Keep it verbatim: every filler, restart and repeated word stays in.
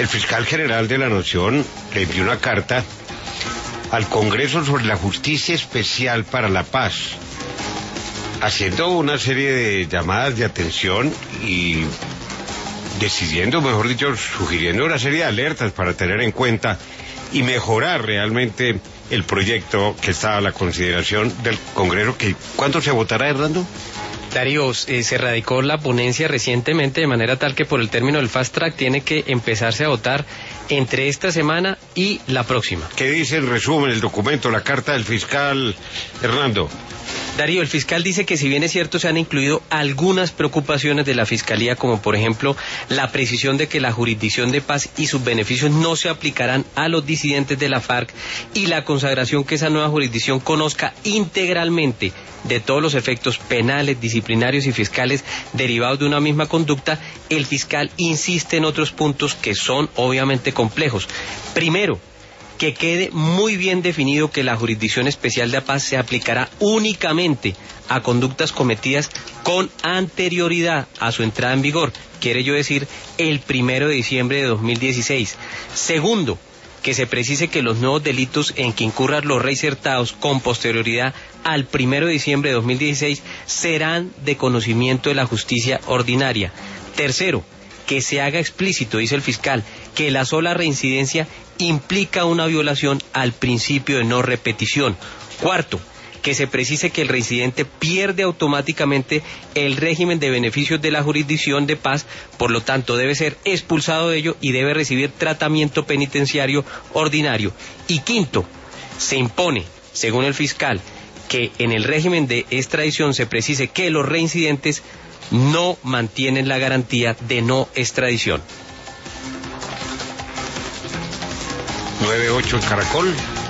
El fiscal general de la Nación le envió una carta al Congreso sobre la Justicia Especial para la Paz, haciendo una serie de llamadas de atención y decidiendo, mejor dicho, sugiriendo una serie de alertas para tener en cuenta y mejorar realmente el proyecto que está a la consideración del Congreso. Que ¿cuándo se votará, Hernando? Darío, eh, se radicó la ponencia recientemente de manera tal que por el término del fast track tiene que empezarse a votar entre esta semana y la próxima. ¿Qué dice en resumen el documento, la carta del fiscal, Hernando? Darío, el fiscal dice que si bien es cierto se han incluido algunas preocupaciones de la Fiscalía, como por ejemplo la precisión de que la jurisdicción de paz y sus beneficios no se aplicarán a los disidentes de la FARC y la consagración que esa nueva jurisdicción conozca integralmente de todos los efectos penales, disciplinarios y fiscales derivados de una misma conducta, el fiscal insiste en otros puntos que son obviamente complejos. Primero, que quede muy bien definido que la Jurisdicción Especial de Paz se aplicará únicamente a conductas cometidas con anterioridad a su entrada en vigor, quiere yo decir el primero de diciembre de dos mil dieciséis. Segundo, que se precise que los nuevos delitos en que incurran los reinsertados con posterioridad al primero de diciembre de dos mil dieciséis serán de conocimiento de la justicia ordinaria. Tercero, que se haga explícito, dice el fiscal, que la sola reincidencia implica una violación al principio de no repetición. Cuarto, que se precise que el reincidente pierde automáticamente el régimen de beneficios de la jurisdicción de paz, por lo tanto debe ser expulsado de ello y debe recibir tratamiento penitenciario ordinario. Y quinto, se impone, según el fiscal, que en el régimen de extradición se precise que los reincidentes no mantienen la garantía de no extradición. nueve ocho el Caracol.